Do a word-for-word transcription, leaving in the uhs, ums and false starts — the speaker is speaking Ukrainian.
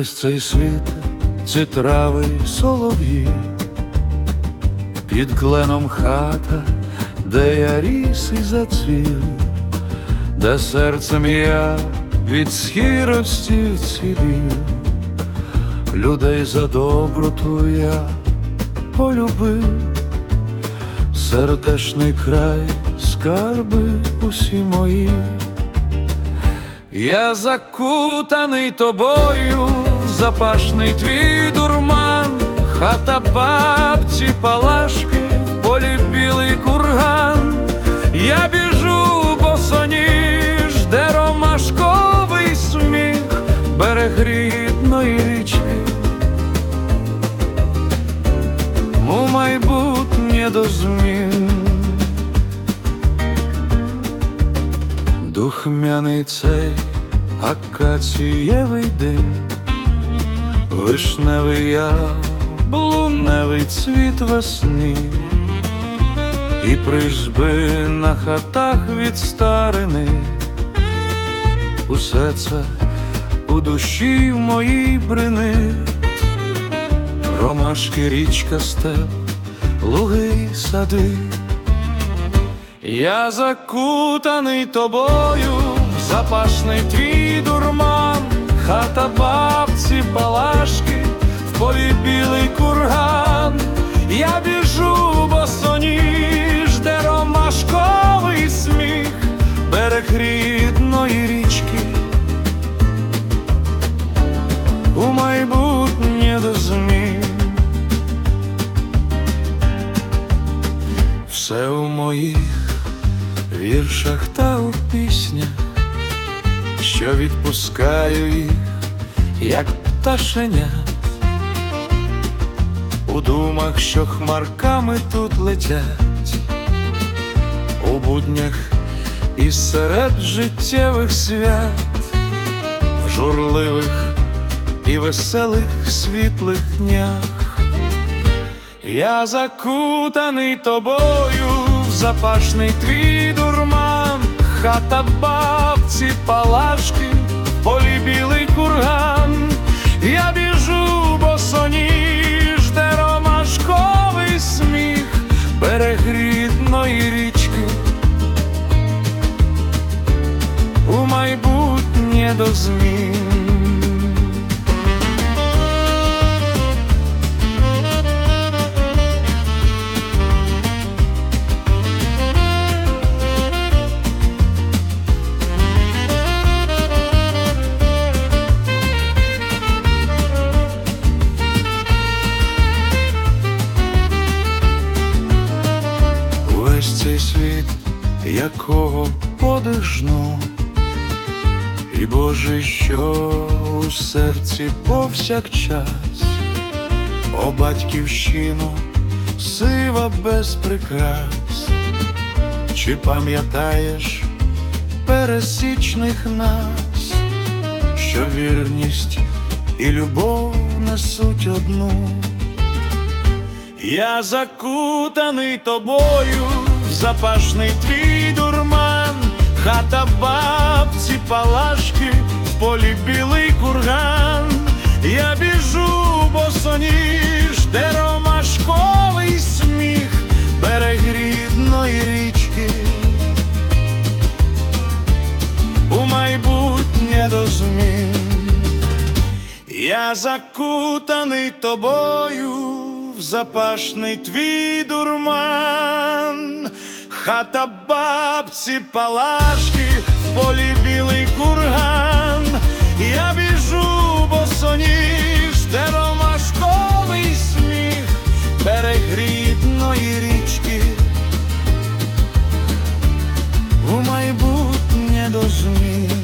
Весь цей світ, ці трави й солов'ї, під кленом хата, де я ріс і зацвів, де серцем я від схирості цілів, людей за доброту я полюбив, сердешний край, скарби усі мої. Я закутаний тобою, запашний твій дурман, хата бабці Палашки, в полі білий курган. Я біжу босоніж, де ромашковий сміх, берег рідної річки. У майбутнє до змін духмяний цей акацієвий дим, вишневий яблуневий цвіт весни, і призьби на хатах від старини. Усе це у душі в моїй бринить. Ромашки, річка, степ, луги й сади. Я закутаний тобою, запашний твій дурман, хата бабці Палашки, в полі білий курган. Я біжу босоніж, де ромашковий сміх, берег рідної річки. У майбутнє до змін все у моїх віршах та у піснях, що відпускаю їх, як пташеня. У думах, що хмарками тут летять, у буднях і серед життєвих свят, в журливих і веселих світлих днях. Я закутаний тобою, в запашний твій дурман, хата бабці Палашки, в полі білий курган. Я біжу босоніж, де ромашковий сміх, берег рідної річки. У майбутнє до змін цей світ, якого подих жну, і Боже, що у серці повсякчас. О батьківщину, сива без прикрас, чи пам'ятаєш пересічних нас, що вірність і любов несуть одну? Я закутаний тобою, запашний твій дурман, хата бабці Палашки, в полі білий курган. Я біжу босоніж, де ромашковий сміх, берег рідної річки. У майбутнє до змін я закутаний тобою, в запашний твій дурман, хата бабці Палашки, в полі білий курган. Я біжу босоніж, де ромашковий сміх, берег рідної річки. У майбутнє до змін